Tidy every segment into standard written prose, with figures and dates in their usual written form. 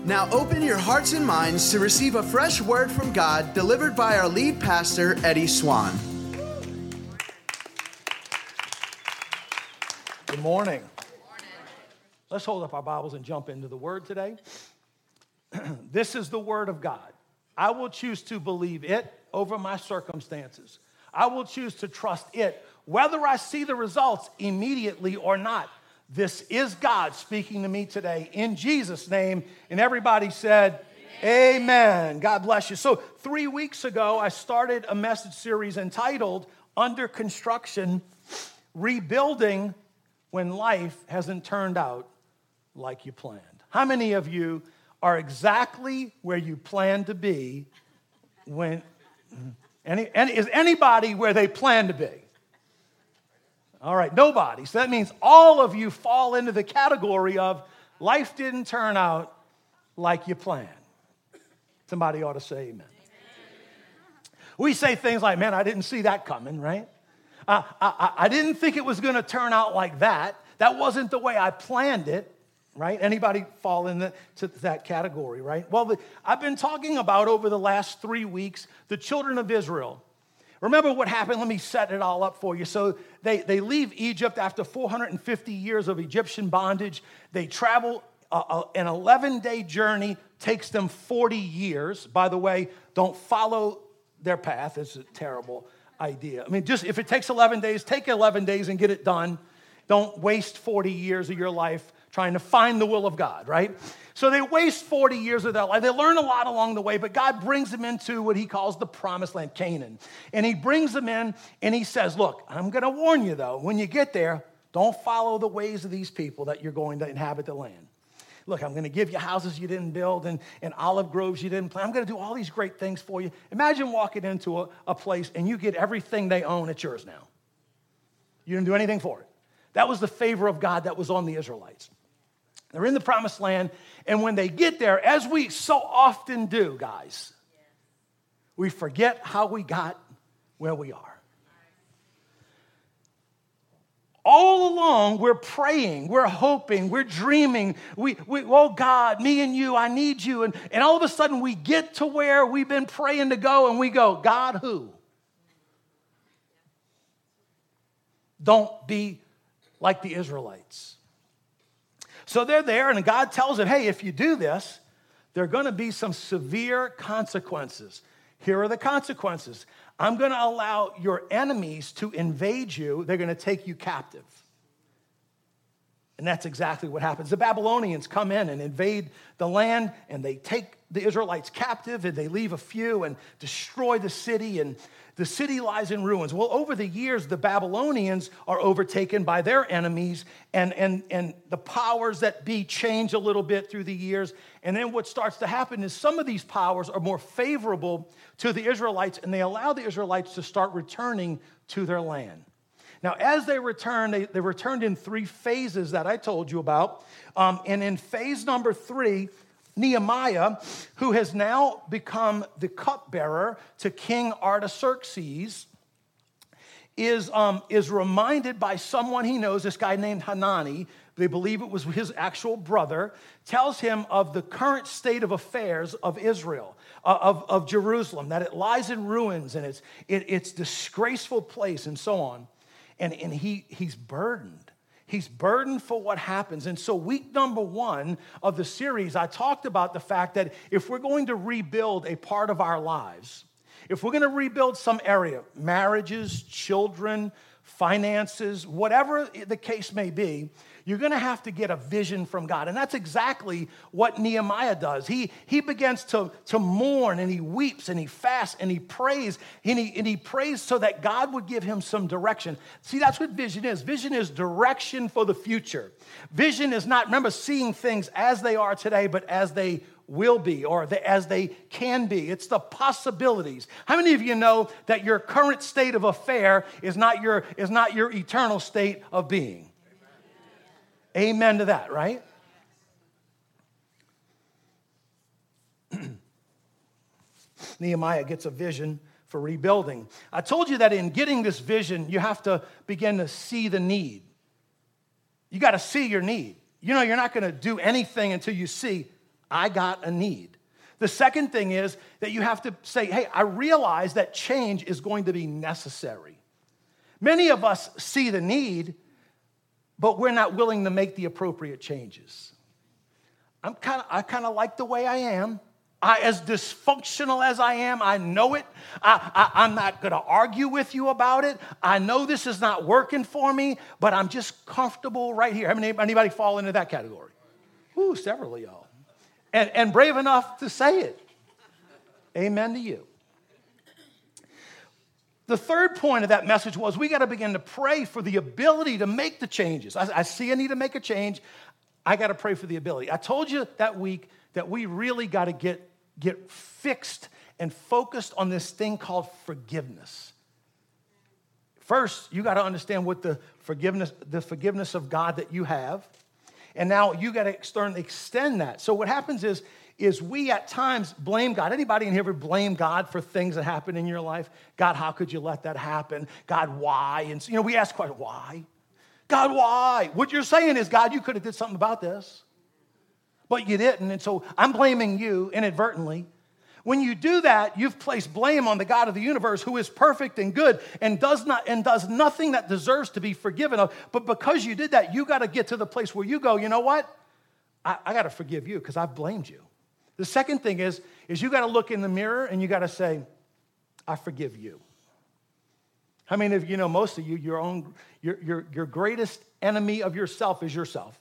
Now open your hearts and minds to receive a fresh word from God delivered by our lead pastor, Eddie Swan. Good morning. Let's hold up our Bibles and jump into the word today. This is the word of God. I will choose to believe it over my circumstances. I will choose to trust it, whether I see the results immediately or not. This is God speaking to me today in Jesus' name. And everybody said, Amen. God bless you. So 3 weeks ago, I started a message series entitled Under Construction, Rebuilding When Life Hasn't Turned Out Like You Planned. How many of you are exactly where you planned to be when, is anybody where they plan to be? All right, nobody. So that means all of you fall into the category of life didn't turn out like you planned. Somebody ought to say amen. We say things like, man, I didn't see that coming, right? I didn't think it was going to turn out like that. That wasn't the way I planned it, right? Anybody fall into that category, right? Well, I've been talking about over the last 3 weeks the children of Israel. Remember what happened? Let me set it all up for you. So they leave Egypt after 450 years of Egyptian bondage. They travel an 11-day journey, takes them 40 years. By the way, don't follow their path. It's a terrible idea. I mean, just if it takes 11 days, take 11 days and get it done. Don't waste 40 years of your life trying to find the will of God, right? So they waste 40 years of their life. They learn a lot along the way, but God brings them into what he calls the promised land, Canaan. And he brings them in and he says, look, I'm going to warn you though, when you get there, don't follow the ways of these people that you're going to inhabit the land. Look, I'm going to give you houses you didn't build and olive groves you didn't plant. I'm going to do all these great things for you. Imagine walking into a place and you get everything they own, it's yours now. You didn't do anything for it. That was the favor of God that was on the Israelites. They're in the promised land, and when they get there, as we so often do, guys, we forget how we got where we are. All along, we're praying, we're hoping, we're dreaming. Oh God, me and you, I need you. And all of a sudden, we get to where we've been praying to go, and we go, God, who? Don't be like the Israelites. So they're there, and God tells them, hey, if you do this, there are going to be some severe consequences. Here are the consequences. I'm going to allow your enemies to invade you. They're going to take you captive. And that's exactly what happens. The Babylonians come in and invade the land, and they take the Israelites captive, and they leave a few and destroy the city, and the city lies in ruins. Well, over the years, the Babylonians are overtaken by their enemies, and the powers that be change a little bit through the years. And then what starts to happen is some of these powers are more favorable to the Israelites, and they allow the Israelites to start returning to their land. Now, as they return, they returned in 3 phases that I told you about. And in phase number 3, Nehemiah, who has now become the cupbearer to King Artaxerxes, is reminded by someone he knows, this guy named Hanani, they believe it was his actual brother, tells him of the current state of affairs of Israel, of Jerusalem, that it lies in ruins and it's disgraceful place and so on. And he's burdened. He's burdened for what happens. And so week number 1 of the series, I talked about the fact that if we're going to rebuild a part of our lives, if we're going to rebuild some area, marriages, children, finances, whatever the case may be, you're going to have to get a vision from God. And that's exactly what Nehemiah does. He begins to mourn, and he weeps, and he fasts, and he prays, and he prays so that God would give him some direction. See, that's what vision is. Vision is direction for the future. Vision is not, remember, seeing things as they are today, but as they will be, or as they can be. It's the possibilities. How many of you know that your current state of affair is not your eternal state of being? Amen to that, right? Nehemiah gets a vision for rebuilding. I told you that in getting this vision, you have to begin to see the need. You got to see your need. You know, you're not going to do anything until you see, I got a need. The second thing is that you have to say, hey, I realize that change is going to be necessary. Many of us see the need, but we're not willing to make the appropriate changes. I kind of like the way I am. As dysfunctional as I am, I know it. I'm not going to argue with you about it. I know this is not working for me, but I'm just comfortable right here. Anybody fall into that category? Ooh, several of y'all. And brave enough to say it. Amen to you. The third point of that message was we got to begin to pray for the ability to make the changes. I see a need to make a change. I got to pray for the ability. I told you that week that we really got to get fixed and focused on this thing called forgiveness. First, you got to understand what the forgiveness of God that you have. And now you got to extend that. So what happens is we at times blame God. Anybody in here ever blame God for things that happen in your life? God, how could you let that happen? God, why? And we ask questions, why? God, why? What you're saying is, God, you could have did something about this. But you didn't, and so I'm blaming you inadvertently. When you do that, you've placed blame on the God of the universe who is perfect and good and does nothing that deserves to be forgiven of. But because you did that, you got to get to the place where you go, you know what? I got to forgive you because I've blamed you. The second thing is you got to look in the mirror and you got to say, I forgive you. How many of you know, most of you, your greatest enemy of yourself is yourself?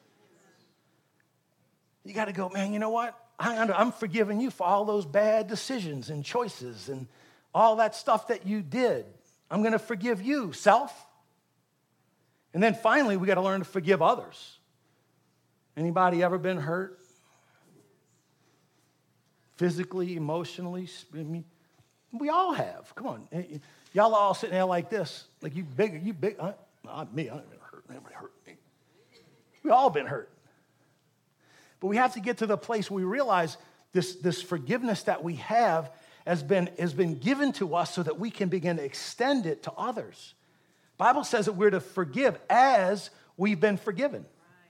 You got to go, man, you know what? I'm forgiving you for all those bad decisions and choices and all that stuff that you did. I'm going to forgive you, self. And then finally, we got to learn to forgive others. Anybody ever been hurt? Physically, emotionally? I mean, we all have. Come on. Y'all are all sitting there like this. Like you big. Not me. I ain't been hurt. Nobody hurt me. We all been hurt. But we have to get to the place where we realize this forgiveness that we have has been given to us so that we can begin to extend it to others. The Bible says that we're to forgive as we've been forgiven.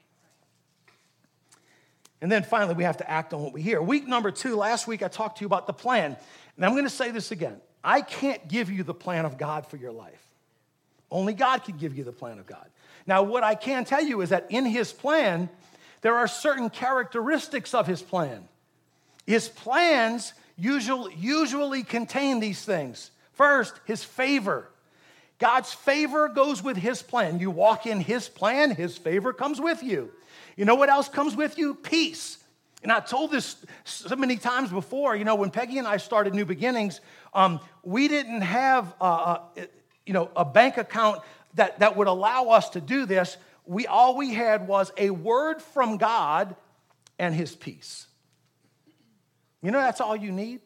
And then finally, we have to act on what we hear. Week number 2, last week I talked to you about the plan. And I'm going to say this again. I can't give you the plan of God for your life. Only God can give you the plan of God. Now, what I can tell you is that in his plan, there are certain characteristics of his plan. His plans usually contain these things. First, his favor. God's favor goes with his plan. You walk in his plan, his favor comes with you. You know what else comes with you? Peace. And I told this so many times before, when Peggy and I started New Beginnings, we didn't have a bank account that would allow us to do this. All we had was a word from God and his peace. That's all you need.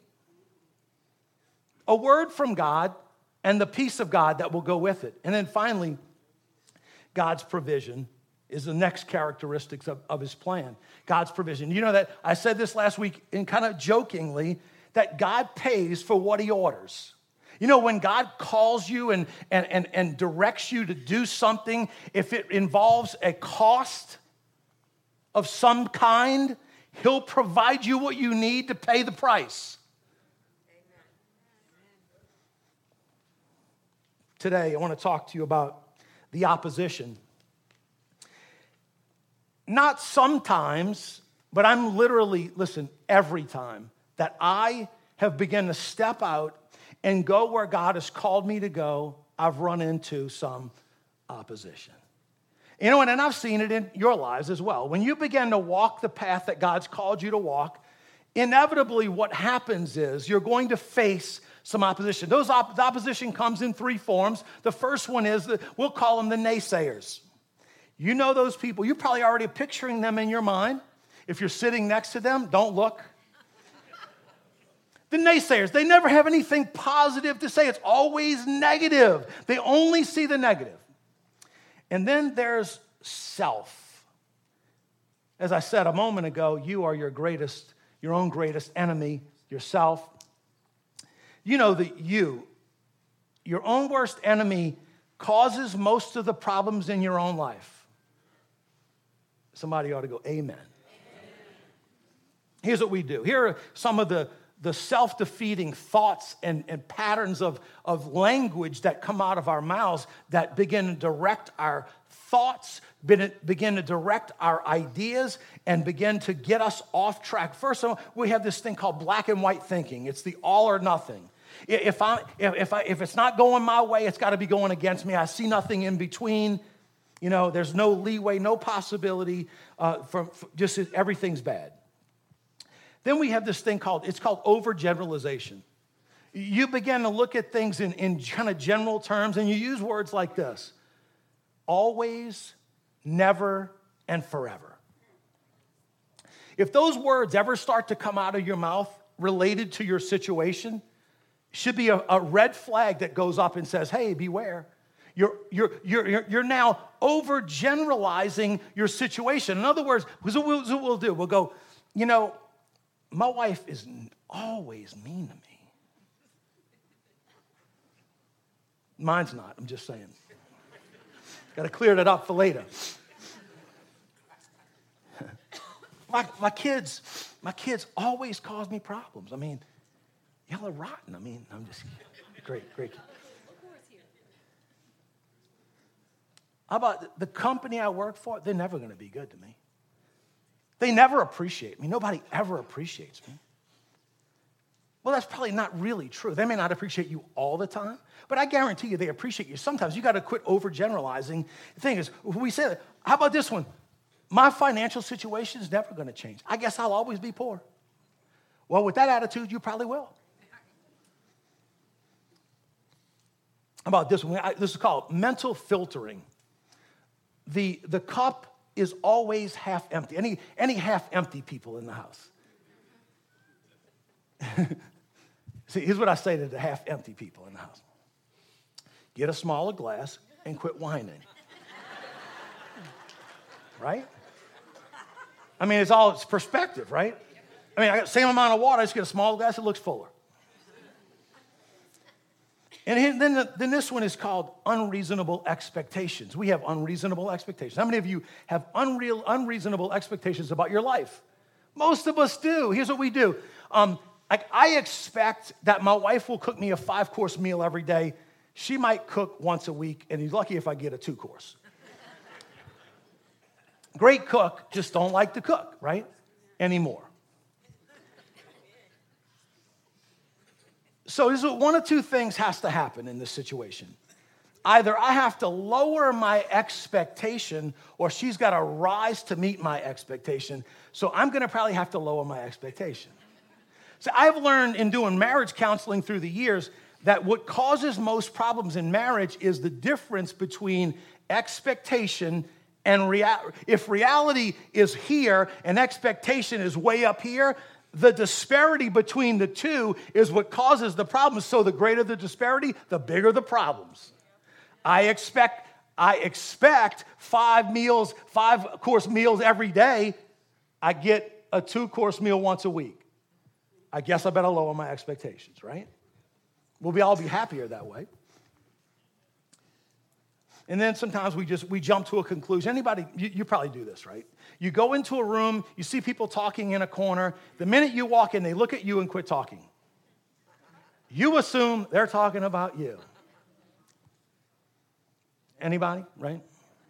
A word from God and the peace of God that will go with it. And then finally, God's provision is the next characteristics of his plan. God's provision. You know that I said this last week and kind of jokingly that God pays for what he orders. When God calls you and directs you to do something, if it involves a cost of some kind, he'll provide you what you need to pay the price. Amen. Today, I want to talk to you about the opposition. Not sometimes, but I'm literally, every time that I have begun to step out and go where God has called me to go, I've run into some opposition. And I've seen it in your lives as well. When you begin to walk the path that God's called you to walk, inevitably what happens is you're going to face some opposition. The opposition comes in 3 forms. The first one is, we'll call them the naysayers. You know those people. You're probably already picturing them in your mind. If you're sitting next to them, don't look. The naysayers, they never have anything positive to say. It's always negative. They only see the negative. And then there's self. As I said a moment ago, you are your own greatest enemy, yourself. Your own worst enemy causes most of the problems in your own life. Somebody ought to go, amen. Here's what we do. Here are some of the self-defeating thoughts and patterns of language that come out of our mouths that begin to direct our thoughts, begin to direct our ideas, and begin to get us off track. First of all, we have this thing called black and white thinking. It's the all or nothing. If it's not going my way, it's got to be going against me. I see nothing in between. There's no leeway, no possibility. Just everything's bad. Then we have this thing called overgeneralization. You begin to look at things in kind of general terms, and you use words like this: always, never, and forever. If those words ever start to come out of your mouth related to your situation, should be a red flag that goes up and says, hey, beware. You're now overgeneralizing your situation. In other words, what we'll do, we'll go, my wife is always mean to me. Mine's not, I'm just saying. Got to clear that up for later. My kids always cause me problems. I mean, y'all are rotten. I mean, I'm just great. How about the company I work for? They're never going to be good to me. They never appreciate me. Nobody ever appreciates me. Well, that's probably not really true. They may not appreciate you all the time, but I guarantee you they appreciate you. Sometimes you got to quit overgeneralizing. The thing is, we say that, how about this one? My financial situation is never going to change. I guess I'll always be poor. Well, with that attitude, you probably will. How about this one? This is called mental filtering. The cup is always half empty. Any half empty people in the house? See, here's what I say to the half empty people in the house. Get a smaller glass and quit whining. Right? I mean, it's perspective, right? I mean, I got the same amount of water, I just get a smaller glass, it looks fuller. And then this one is called unreasonable expectations. We have unreasonable expectations. How many of you have unreasonable expectations about your life? Most of us do. Here's what we do. I expect that my wife will cook me a 5-course meal every day. She might cook once a week, and he's lucky if I get a 2-course. Great cook, just don't like to cook, right? Anymore. So this is one of two things has to happen in this situation. Either I have to lower my expectation, or she's got to rise to meet my expectation. So I'm going to probably have to lower my expectation. So I've learned in doing marriage counseling through the years that what causes most problems in marriage is the difference between expectation and reality. If reality is here and expectation is way up here, the disparity between the two is what causes the problems. So the greater the disparity, the bigger the problems. I expect 5-course meals every day. I get a 2-course meal once a week. I guess I better lower my expectations, right? We'll all be happier that way. And then sometimes we jump to a conclusion. Anybody, you probably do this, right? You go into a room, you see people talking in a corner. The minute you walk in, they look at you and quit talking. You assume they're talking about you. Anybody, right?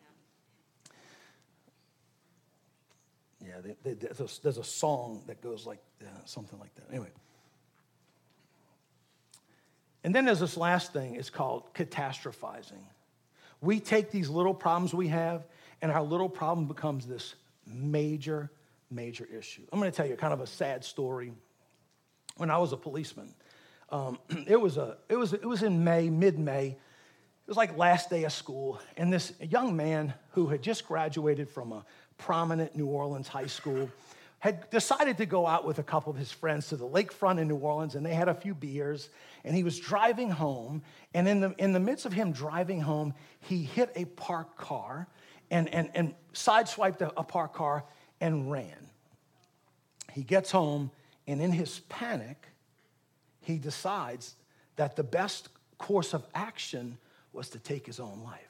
Yeah, there's a song that goes like something like that. Anyway. And then there's this last thing. It's called catastrophizing. We take these little problems we have, and our little problem becomes this major, major issue. I'm going to tell you kind of a sad story. When I was a policeman, it was in May, mid-May. It was like last day of school, and this young man who had just graduated from a prominent New Orleans high school had decided to go out with a couple of his friends to the lakefront in New Orleans, and they had a few beers, and he was driving home, and in the midst of him driving home, he hit a parked car and sideswiped a parked car and ran. He gets home, and in his panic, he decides that the best course of action was to take his own life.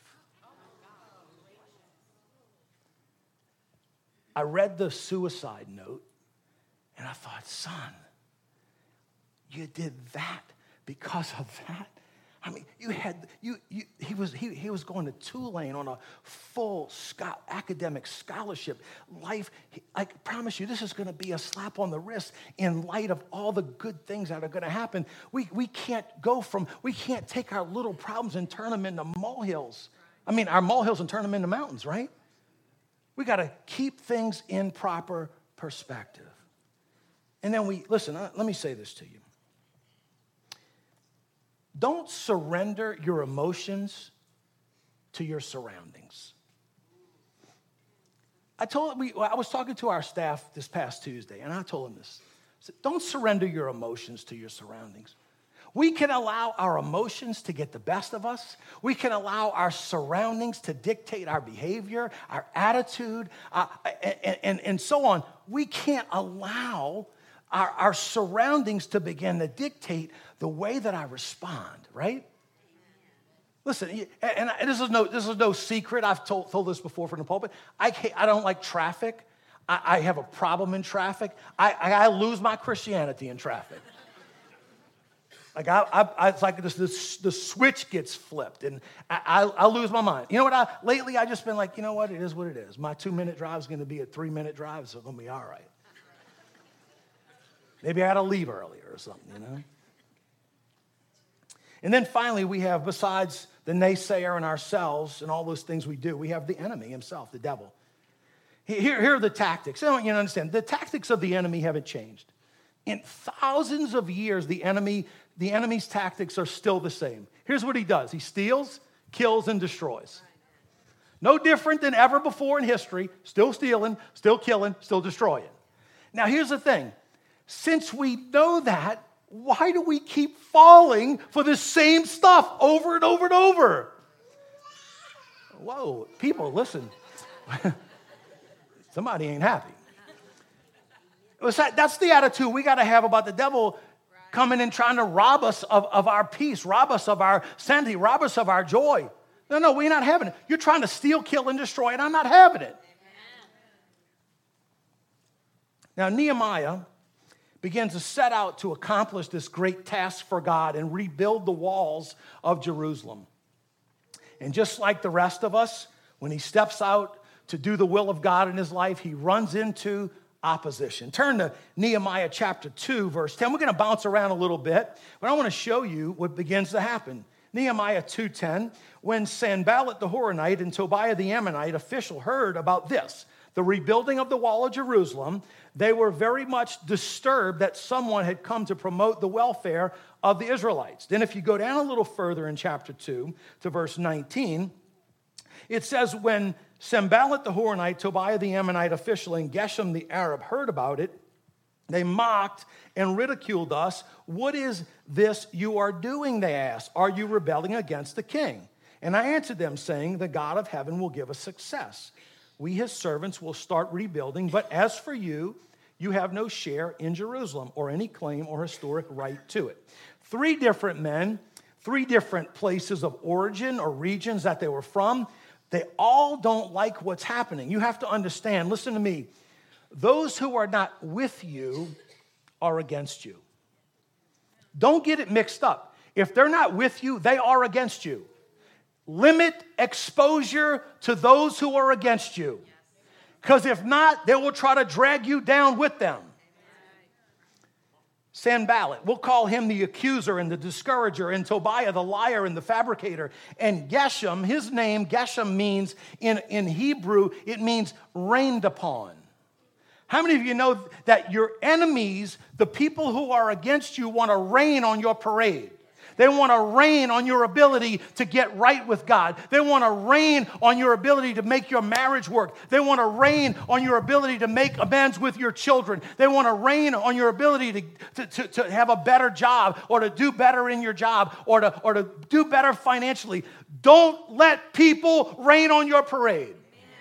I read the suicide note, and I thought, son, you did that because of that? I mean, he was going to Tulane on a full academic scholarship. Life, I promise you, this is going to be a slap on the wrist in light of all the good things that are going to happen. We can't take our little problems and turn them into molehills. I mean, our molehills and turn them into mountains, right? We got to keep things in proper perspective. And then let me say this to you. Don't surrender your emotions to your surroundings. I was talking to our staff this past Tuesday, and I told them this. I said, don't surrender your emotions to your surroundings. We can allow our emotions to get the best of us. We can allow our surroundings to dictate our behavior, our attitude, and so on. We can't allow our surroundings to begin to dictate the way that I respond, right? Listen, and this is no secret. I've told this before from the pulpit. I don't like traffic. I have a problem in traffic. I lose my Christianity in traffic. Like it's like the switch gets flipped, and I lose my mind. You know what? Lately I just been like, you know what? It is what it is. My 2-minute drive is going to be a 3-minute drive, so it's going to be all right. Maybe I got to leave earlier or something, you know? And then finally, we have, besides the naysayer and ourselves and all those things we do, we have the enemy himself, the devil. Here are the tactics. I want you to understand, the tactics of the enemy haven't changed. In thousands of years, the enemy's tactics are still the same. Here's what he does. He steals, kills, and destroys. No different than ever before in history. Still stealing, still killing, still destroying. Now, here's the thing. Since we know that, why do we keep falling for the same stuff over and over and over? Whoa, people, listen. Somebody ain't happy. That's the attitude we got to have about the devil coming and trying to rob us of our peace, rob us of our sanity, rob us of our joy. No, we're not having it. You're trying to steal, kill, and destroy, and I'm not having it. Now, Nehemiah begins to set out to accomplish this great task for God and rebuild the walls of Jerusalem. And just like the rest of us, when he steps out to do the will of God in his life, he runs into opposition. Turn to Nehemiah chapter 2, verse 10. We're going to bounce around a little bit, but I want to show you what begins to happen. Nehemiah 2:10, when Sanballat the Horonite and Tobiah the Ammonite official heard about this, the rebuilding of the wall of Jerusalem, they were very much disturbed that someone had come to promote the welfare of the Israelites. Then if you go down a little further in chapter 2 to verse 19, it says, when Sanballat the Horonite, Tobiah the Ammonite official, and Geshem the Arab heard about it, they mocked and ridiculed us. What is this you are doing, they asked. Are you rebelling against the king? And I answered them, saying, the God of heaven will give us success. We, his servants, will start rebuilding. But as for you, you have no share in Jerusalem or any claim or historic right to it. 3 different men, 3 different places of origin or regions that they were from. They all don't like what's happening. You have to understand, listen to me, those who are not with you are against you. Don't get it mixed up. If they're not with you, they are against you. Limit exposure to those who are against you. Because if not, they will try to drag you down with them. Sanballat, we'll call him the accuser and the discourager, and Tobiah the liar and the fabricator. And Geshem, his name, Geshem means, in Hebrew, it means rained upon. How many of you know that your enemies, the people who are against you, want to rain on your parade? They want to rain on your ability to get right with God. They want to rain on your ability to make your marriage work. They want to rain on your ability to make amends with your children. They want to rain on your ability to have a better job, or to do better in your job, or to do better financially. Don't let people rain on your parade.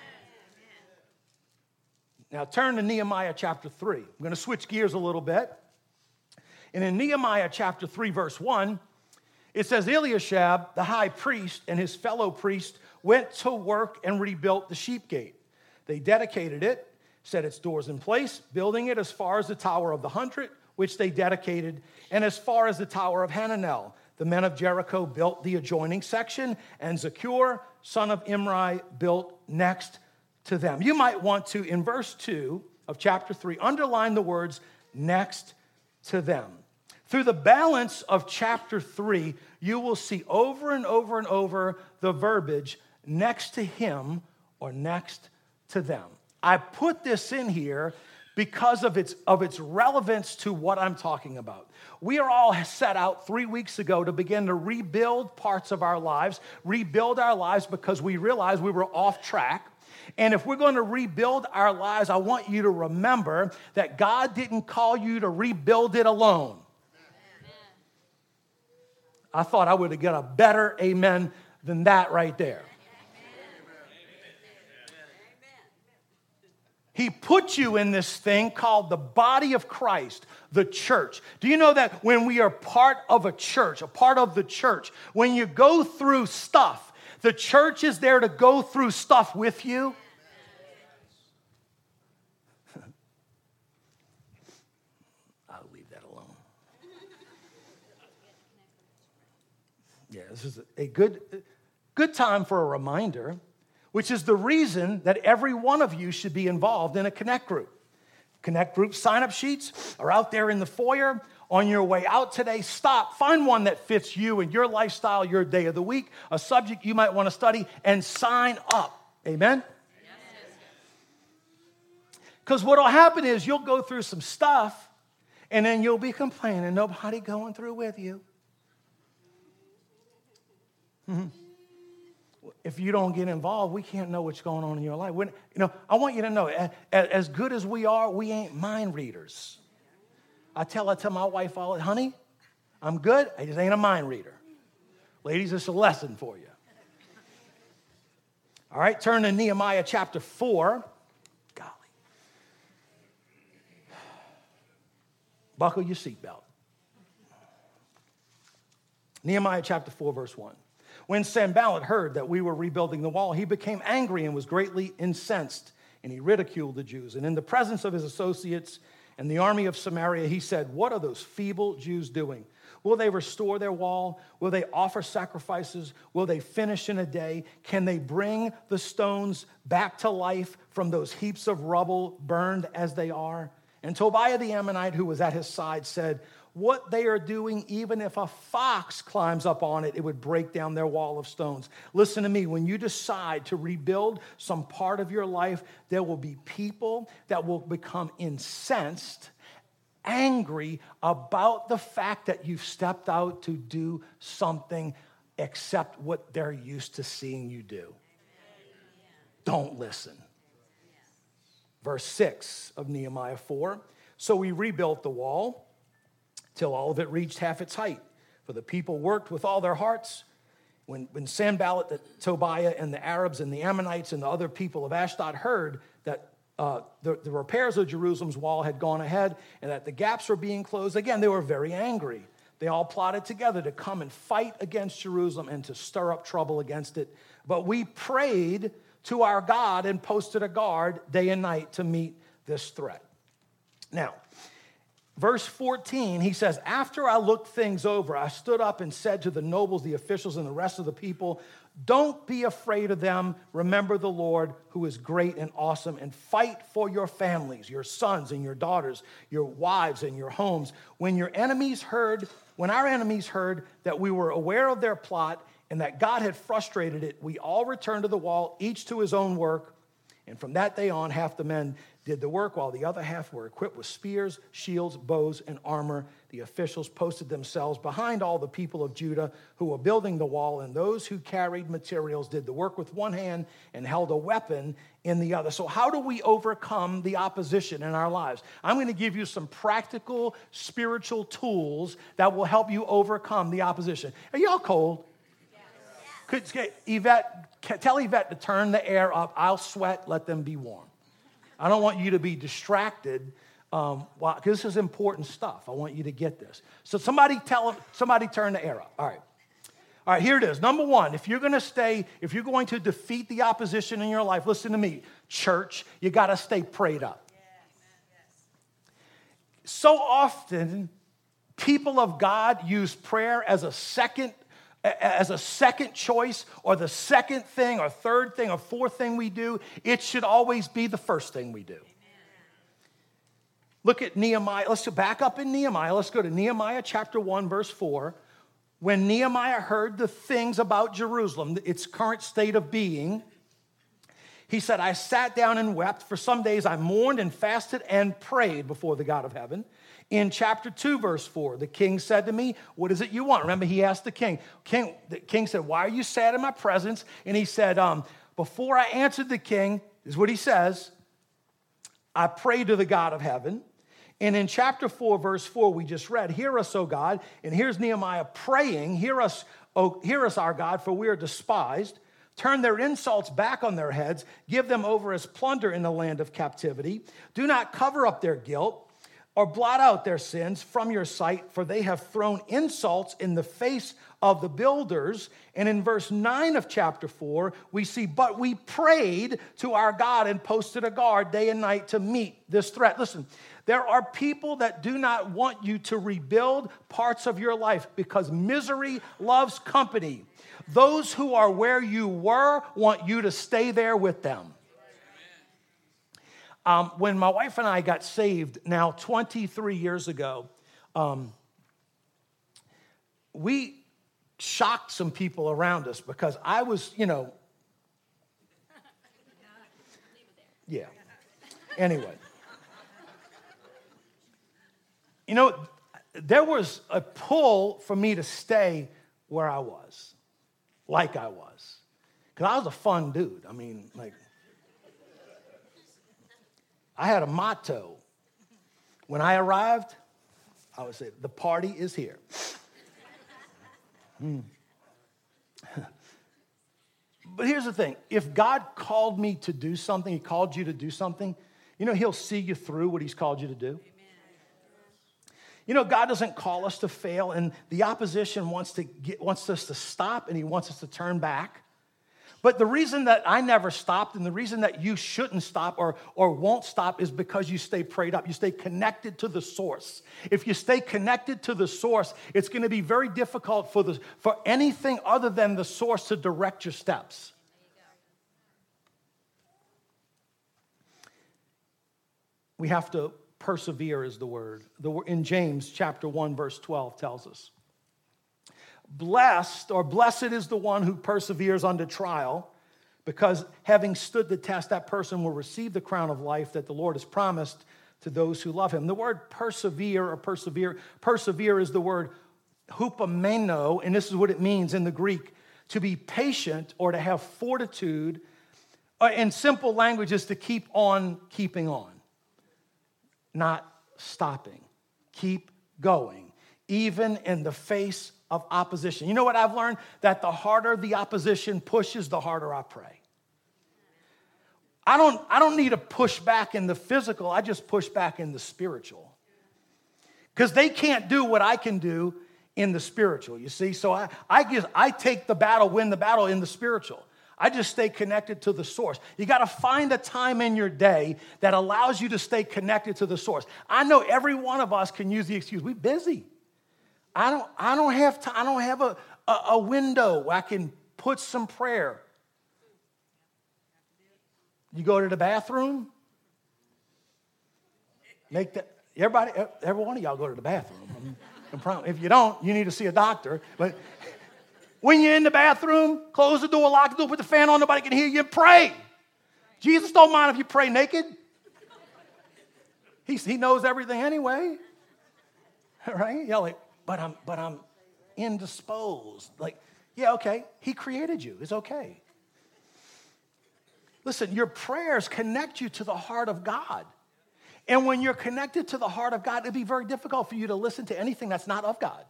Now turn to Nehemiah chapter 3. I'm going to switch gears a little bit. And in Nehemiah chapter 3, verse 1, it says, Eliashib, the high priest, and his fellow priest went to work and rebuilt the sheep gate. They dedicated it, set its doors in place, building it as far as the Tower of the Hundred, which they dedicated, and as far as the Tower of Hananel. The men of Jericho built the adjoining section, and Zakur, son of Imri, built next to them. You might want to, in verse 2 of chapter 3, underline the words next to them. Through the balance of chapter 3, you will see over and over and over the verbiage next to him or next to them. I put this in here because of its relevance to what I'm talking about. We are all set out 3 weeks ago to begin to rebuild parts of our lives, because we realized we were off track. And if we're going to rebuild our lives, I want you to remember that God didn't call you to rebuild it alone. I thought I would have got a better amen than that right there. He put you in this thing called the body of Christ, the church. Do you know that when we are part of a church, a part of the church, when you go through stuff, the church is there to go through stuff with you? I'll leave that alone. Yeah, this is a good time for a reminder, which is the reason that every one of you should be involved in a Connect group. Connect group sign-up sheets are out there in the foyer. On your way out today, stop, find one that fits you and your lifestyle, your day of the week, a subject you might want to study, and sign up. Amen? Because what will happen is you'll go through some stuff, and then you'll be complaining, nobody going through with you. If you don't get involved, we can't know what's going on in your life. I want you to know, as good as we are, we ain't mind readers. I tell my wife all, honey, I'm good. I just ain't a mind reader. Ladies, it's a lesson for you. All right, turn to Nehemiah chapter 4. Golly. Buckle your seatbelt. Nehemiah chapter 4, verse 1. When Sanballat heard that we were rebuilding the wall, he became angry and was greatly incensed, and he ridiculed the Jews. And in the presence of his associates and the army of Samaria, he said, "What are those feeble Jews doing? Will they restore their wall? Will they offer sacrifices? Will they finish in a day? Can they bring the stones back to life from those heaps of rubble burned as they are?" And Tobiah the Ammonite, who was at his side, said, "What they are doing, even if a fox climbs up on it, it would break down their wall of stones." Listen to me. When you decide to rebuild some part of your life, there will be people that will become incensed, angry about the fact that you've stepped out to do something except what they're used to seeing you do. Don't listen. Verse 6 of Nehemiah 4. So we rebuilt the wall till all of it reached half its height. For the people worked with all their hearts. When Sanballat, Tobiah, and the Arabs and the Ammonites and the other people of Ashdod heard that the repairs of Jerusalem's wall had gone ahead and that the gaps were being closed, again, they were very angry. They all plotted together to come and fight against Jerusalem and to stir up trouble against it. But we prayed to our God and posted a guard day and night to meet this threat. Now, verse 14, he says, "After I looked things over, I stood up and said to the nobles, the officials, and the rest of the people, 'Don't be afraid of them. Remember the Lord, who is great and awesome, and fight for your families, your sons and your daughters, your wives and your homes.' When our enemies heard that we were aware of their plot and that God had frustrated it, we all returned to the wall, each to his own work. And from that day on, half the men did the work, while the other half were equipped with spears, shields, bows, and armor. The officials posted themselves behind all the people of Judah who were building the wall, and those who carried materials did the work with one hand and held a weapon in the other." So how do we overcome the opposition in our lives? I'm going to give you some practical spiritual tools that will help you overcome the opposition. Are y'all cold? Yvette, tell Yvette to turn the air up. I'll sweat, let them be warm. I don't want you to be distracted because this is important stuff. I want you to get this. So somebody turn the air up. All right. All right, here it is. Number one, if you're going to defeat the opposition in your life, listen to me, church, you got to stay prayed up. So often, people of God use prayer as a second choice, or the second thing or third thing or fourth thing we do. It should always be the first thing we do. Look at Nehemiah. Let's go back up in Nehemiah. Let's go to Nehemiah chapter 1, verse 4. When Nehemiah heard the things about Jerusalem, its current state of being, he said, I sat down and wept. For some days I mourned and fasted and prayed before the God of heaven. In chapter 2, verse 4, the king said to me, what is it you want? Remember, he asked the king. The king said, why are you sad in my presence? And he said, before I answered the king, is what he says, I prayed to the God of heaven. And in chapter 4, verse 4, we just read, hear us, O God. And here's Nehemiah praying, hear us, our God, for we are despised. Turn their insults back on their heads. Give them over as plunder in the land of captivity. Do not cover up their guilt or blot out their sins from your sight, for they have thrown insults in the face of the builders. And in verse 9 of chapter 4, we see, but we prayed to our God and posted a guard day and night to meet this threat. Listen, there are people that do not want you to rebuild parts of your life because misery loves company. Those who are where you were want you to stay there with them. When my wife and I got saved now 23 years ago, we shocked some people around us because I was, yeah. Anyway. There was a pull for me to stay where I was, like I was. Because I was a fun dude. I had a motto. When I arrived, I would say, the party is here. But here's the thing. If God called me to do something, he called you to do something, he'll see you through what he's called you to do. God doesn't call us to fail, and the opposition wants us to stop, and he wants us to turn back. But the reason that I never stopped and the reason that you shouldn't stop or won't stop is because you stay prayed up. You stay connected to the source. If you stay connected to the source, it's going to be very difficult for anything other than the source to direct your steps. We have to persevere is the word. In James chapter 1, verse 12 tells us, blessed is the one who perseveres under trial, because having stood the test, that person will receive the crown of life that the Lord has promised to those who love him. The word persevere is the word hupomeno, and this is what it means in the Greek, to be patient or to have fortitude. In simple language is to keep on keeping on. Not stopping. Keep going, even in the face of opposition. You know what I've learned? That the harder the opposition pushes, the harder I pray. I don't need to push back in the physical. I just push back in the spiritual. Because they can't do what I can do in the spiritual, you see? So I take the battle, win the battle in the spiritual. I just stay connected to the source. You got to find a time in your day that allows you to stay connected to the source. I know every one of us can use the excuse, we're busy. I don't have time. I don't have a window where I can put some prayer. You go to the bathroom? Every one of y'all go to the bathroom. If you don't, you need to see a doctor. But when you're in the bathroom, close the door, lock the door, put the fan on, nobody can hear you, and pray. Jesus don't mind if you pray naked. He knows everything anyway. Right? You're like, but I'm indisposed. Like, yeah, okay. He created you. It's okay. Listen, your prayers connect you to the heart of God. And when you're connected to the heart of God, it'd be very difficult for you to listen to anything that's not of God.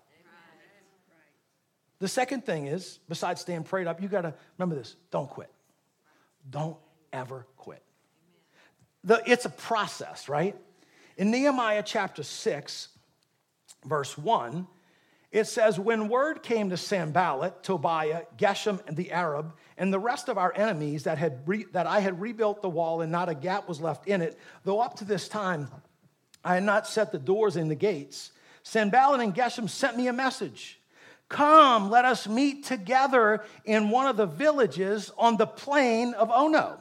The second thing is, besides staying prayed up, you got to remember this. Don't quit. Don't ever quit. It's a process, right? In Nehemiah chapter 6, verse 1, It says, when word came to Sanballat, Tobiah, Geshem, and the Arab, and the rest of our enemies that I had rebuilt the wall and not a gap was left in it, though up to this time I had not set the doors and the gates, Sanballat and Geshem sent me a message. Come, let us meet together in one of the villages on the plain of Ono.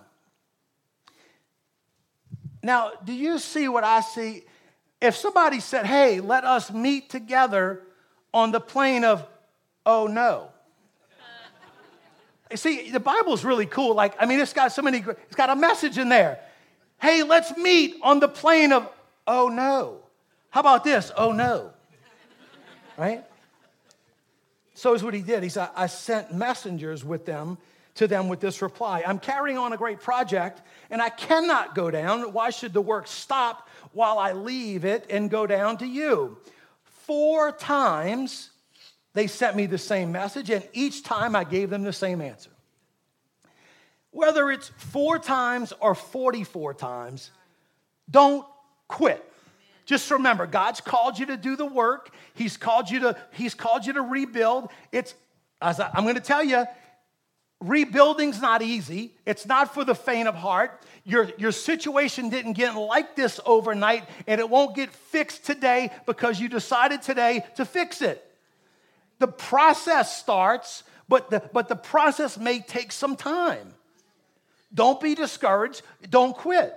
Now, do you see what I see? If somebody said, hey, let us meet together on the plain of Ono. You see, the Bible's really cool. It's got it's got a message in there. Hey, let's meet on the plain of Ono. How about this? Oh no. Right? So is what he did. He said, I sent messengers to them with this reply. I'm carrying on a great project, and I cannot go down. Why should the work stop while I leave it and go down to you? 4 times they sent me the same message, and each time I gave them the same answer. Whether it's 4 times or 44 times, don't quit. Just remember, God's called you to do the work. He's called you to rebuild. I'm going to tell you, rebuilding's not easy. It's not for the faint of heart. Your situation didn't get like this overnight, and it won't get fixed today because you decided today to fix it. The process starts, but the process may take some time. Don't be discouraged. Don't quit.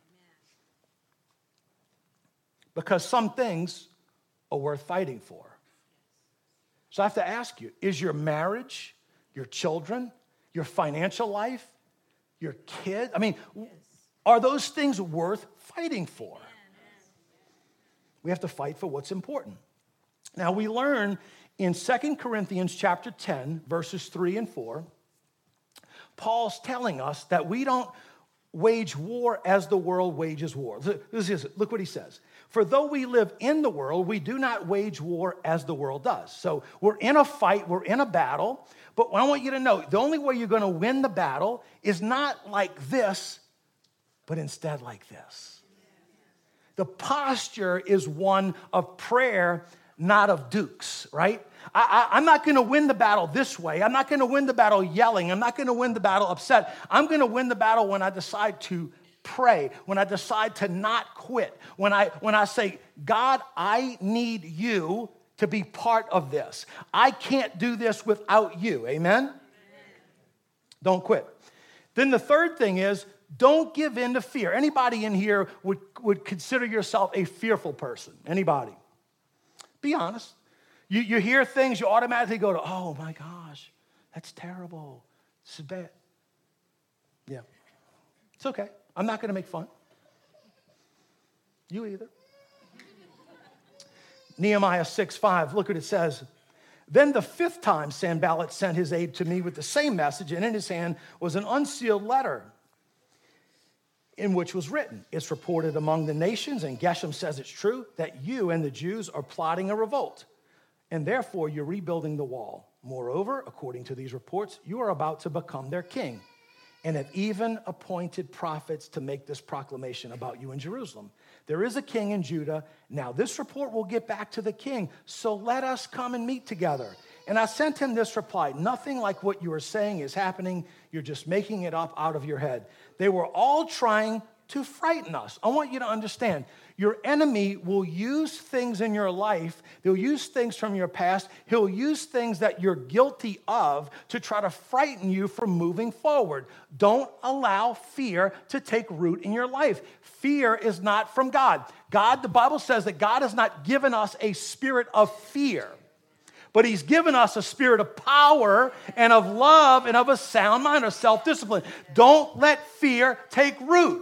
Because some things are worth fighting for. So I have to ask you, is your marriage, your children, your financial life, your kid, are those things worth fighting for? We have to fight for what's important. Now we learn in 2 Corinthians chapter 10, verses 3 and 4, Paul's telling us that we don't wage war as the world wages war. Look what he says. For though we live in the world, we do not wage war as the world does. So we're in a fight, we're in a battle, but I want you to know, the only way you're going to win the battle is not like this, but instead like this. The posture is one of prayer, not of dukes, right? I'm not going to win the battle this way. I'm not going to win the battle yelling. I'm not going to win the battle upset. I'm going to win the battle when I decide to pray, when I decide to not quit, when I say, God, I need you to be part of this. I can't do this without you. Amen? Don't quit. Then the third thing is, don't give in to fear. Anybody in here would consider yourself a fearful person? Anybody? Be honest. You hear things, you automatically go to, oh my gosh, that's terrible. This is bad. Yeah. It's okay. I'm not going to make fun. You either. Nehemiah 6:5, look what it says. Then the 5th time Sanballat sent his aide to me with the same message, and in his hand was an unsealed letter in which was written, it's reported among the nations, and Geshem says it's true, that you and the Jews are plotting a revolt, and therefore you're rebuilding the wall. Moreover, according to these reports, you are about to become their king, and have even appointed prophets to make this proclamation about you in Jerusalem. There is a king in Judah. Now this report will get back to the king, so let us come and meet together. And I sent him this reply, nothing like what you are saying is happening. You're just making it up out of your head. They were all trying to frighten us. I want you to understand, your enemy will use things in your life. They'll use things from your past. He'll use things that you're guilty of to try to frighten you from moving forward. Don't allow fear to take root in your life. Fear is not from God. The Bible says that God has not given us a spirit of fear, but he's given us a spirit of power and of love and of a sound mind, or self-discipline. Don't let fear take root.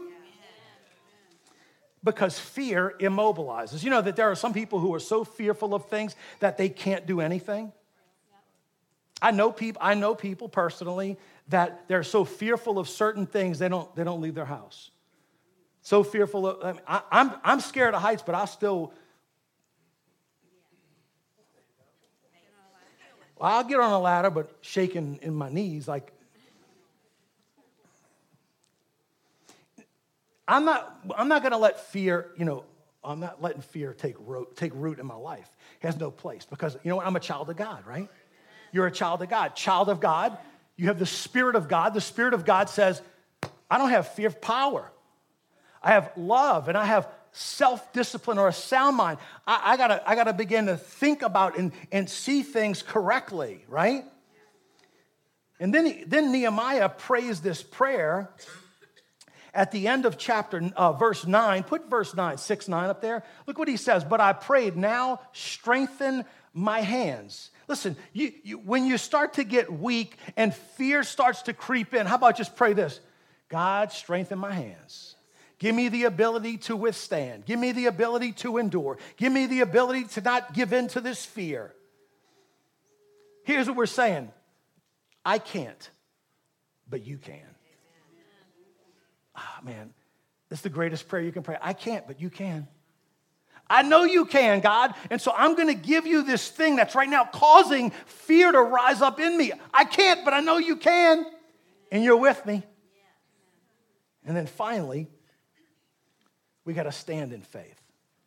Because fear immobilizes. You know that there are some people who are so fearful of things that they can't do anything? I know people personally that they're so fearful of certain things they don't leave their house. So fearful of, I'm scared of heights, but I'll get on a ladder, but shaking in my knees like, I'm not going to let fear, I'm not letting fear take root in my life. It has no place because, you know what? I'm a child of God, right? You're a child of God. Child of God, you have the Spirit of God. The Spirit of God says, I don't have fear of power. I have love and I have self-discipline or a sound mind. I gotta begin to think about and see things correctly, right? And then Nehemiah prays this prayer at the end of verse 9. Put verse 9, 6, 9 up there. Look what he says. But I prayed, now strengthen my hands. Listen, when you start to get weak and fear starts to creep in, how about just pray this? God, strengthen my hands. Give me the ability to withstand. Give me the ability to endure. Give me the ability to not give in to this fear. Here's what we're saying. I can't, but you can. Man, this is the greatest prayer you can pray. I can't, but you can. I know you can, God. And so I'm going to give you this thing that's right now causing fear to rise up in me. I can't, but I know you can. And you're with me. And then finally, we got to stand in faith.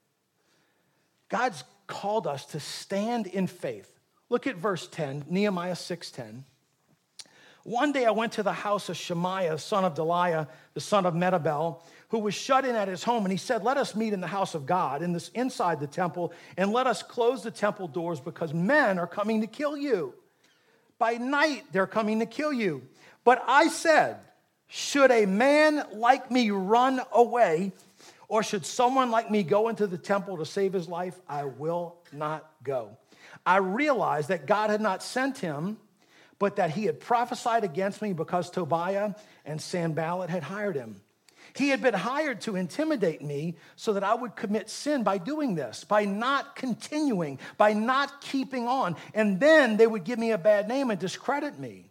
God's called us to stand in faith. Look at verse 10, Nehemiah 6:10. One day I went to the house of Shemaiah, son of Delaiah, the son of Metabel, who was shut in at his home. And he said, let us meet in the house of God, inside the temple, and let us close the temple doors because men are coming to kill you. By night, they're coming to kill you. But I said, should a man like me run away, or should someone like me go into the temple to save his life? I will not go. I realized that God had not sent him, but that he had prophesied against me because Tobiah and Sanballat had hired him. He had been hired to intimidate me so that I would commit sin by doing this, by not continuing, by not keeping on. And then they would give me a bad name and discredit me.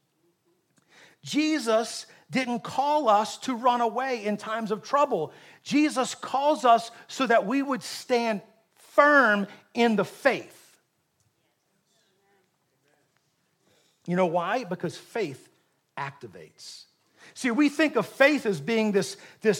Jesus didn't call us to run away in times of trouble. Jesus calls us so that we would stand firm in the faith. You know why? Because faith activates. See, we think of faith as being this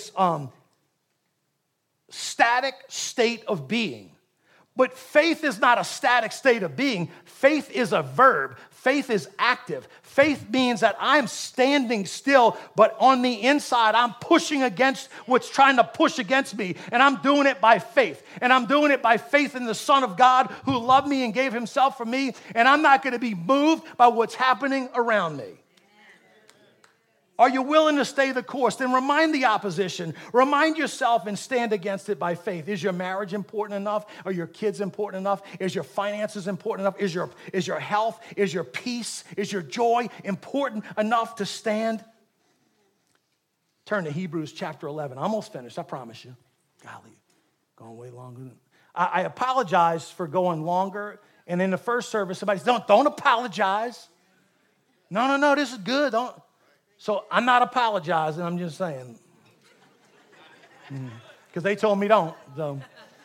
static state of being. But faith is not a static state of being. Faith is a verb. Faith is active. Faith means that I'm standing still, but on the inside, I'm pushing against what's trying to push against me. And I'm doing it by faith. And I'm doing it by faith in the Son of God who loved me and gave himself for me. And I'm not going to be moved by what's happening around me. Are you willing to stay the course? Then remind the opposition. Remind yourself and stand against it by faith. Is your marriage important enough? Are your kids important enough? Is your finances important enough? Is your health? Is your peace? Is your joy important enough to stand? Turn to Hebrews chapter 11. I'm almost finished, I promise you. Golly, going way longer. I apologize for going longer. And in the first service, somebody said, don't apologize. No, this is good. So I'm not apologizing, I'm just saying. Because they told me don't. So.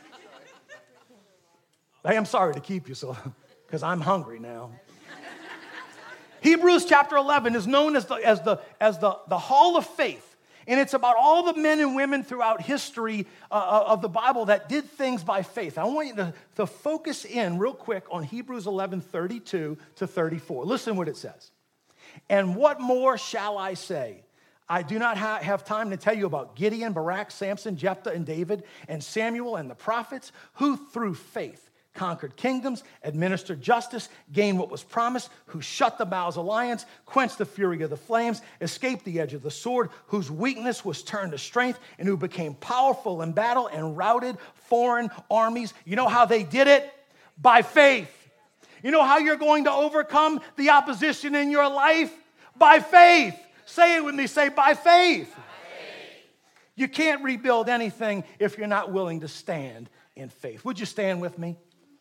Hey, I'm sorry to keep you, because I'm hungry now. Hebrews chapter 11 is known as the Hall of Faith. And it's about all the men and women throughout history of the Bible that did things by faith. I want you to focus in real quick on Hebrews 11, 32 to 34. Listen what it says. And what more shall I say? I do not have time to tell you about Gideon, Barak, Samson, Jephthah, and David, and Samuel and the prophets, who through faith conquered kingdoms, administered justice, gained what was promised, who shut the mouths of lions, quenched the fury of the flames, escaped the edge of the sword, whose weakness was turned to strength, and who became powerful in battle and routed foreign armies. You know how they did it? By faith. You know how you're going to overcome the opposition in your life? By faith. Say it with me. Say, by faith. By faith. You can't rebuild anything if you're not willing to stand in faith. Would you stand with me?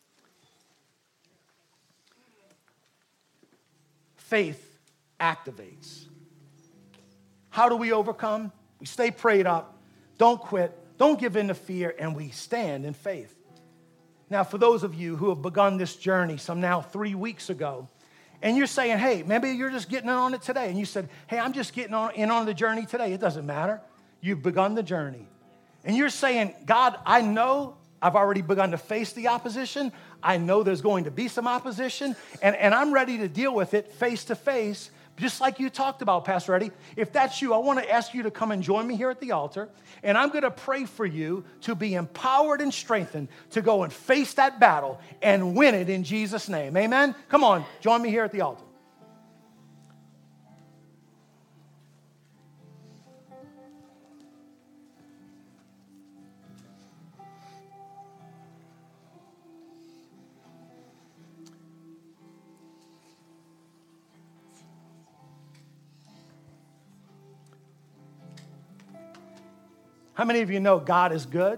Faith activates. How do we overcome? We stay prayed up. Don't quit. Don't give in to fear. And we stand in faith. Now, for those of you who have begun this journey some now 3 weeks ago, and you're saying, hey, maybe you're just getting in on it today. And you said, hey, I'm just getting in on the journey today. It doesn't matter. You've begun the journey. And you're saying, God, I know I've already begun to face the opposition. I know there's going to be some opposition, and I'm ready to deal with it face to face, just like you talked about, Pastor Eddie. If that's you, I want to ask you to come and join me here at the altar, and I'm going to pray for you to be empowered and strengthened to go and face that battle and win it in Jesus' name. Amen? Come on, join me here at the altar. How many of you know God is good?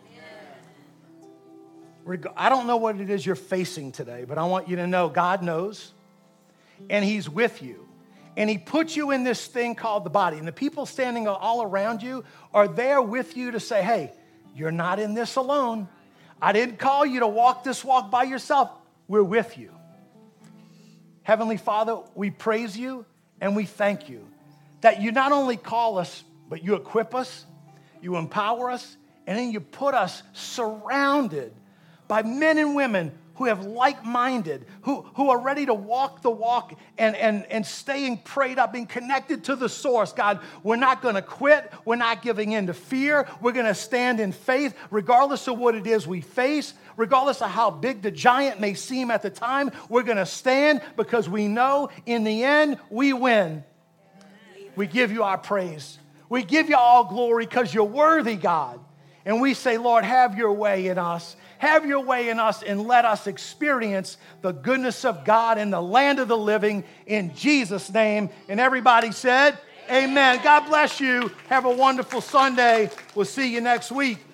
I don't know what it is you're facing today, but I want you to know God knows, and He's with you. And He put you in this thing called the body. And the people standing all around you are there with you to say, hey, you're not in this alone. I didn't call you to walk this walk by yourself. We're with you. Heavenly Father, we praise you and we thank you that you not only call us, but you equip us, you empower us, and then you put us surrounded by men and women who have like-minded, who are ready to walk the walk and staying prayed up, being connected to the source. God, we're not going to quit. We're not giving in to fear. We're going to stand in faith regardless of what it is we face, regardless of how big the giant may seem at the time. We're going to stand because we know in the end we win. We give you our praise. We give you all glory because you're worthy, God. And we say, Lord, have your way in us. Have your way in us and let us experience the goodness of God in the land of the living in Jesus' name. And everybody said, amen. God bless you. Have a wonderful Sunday. We'll see you next week.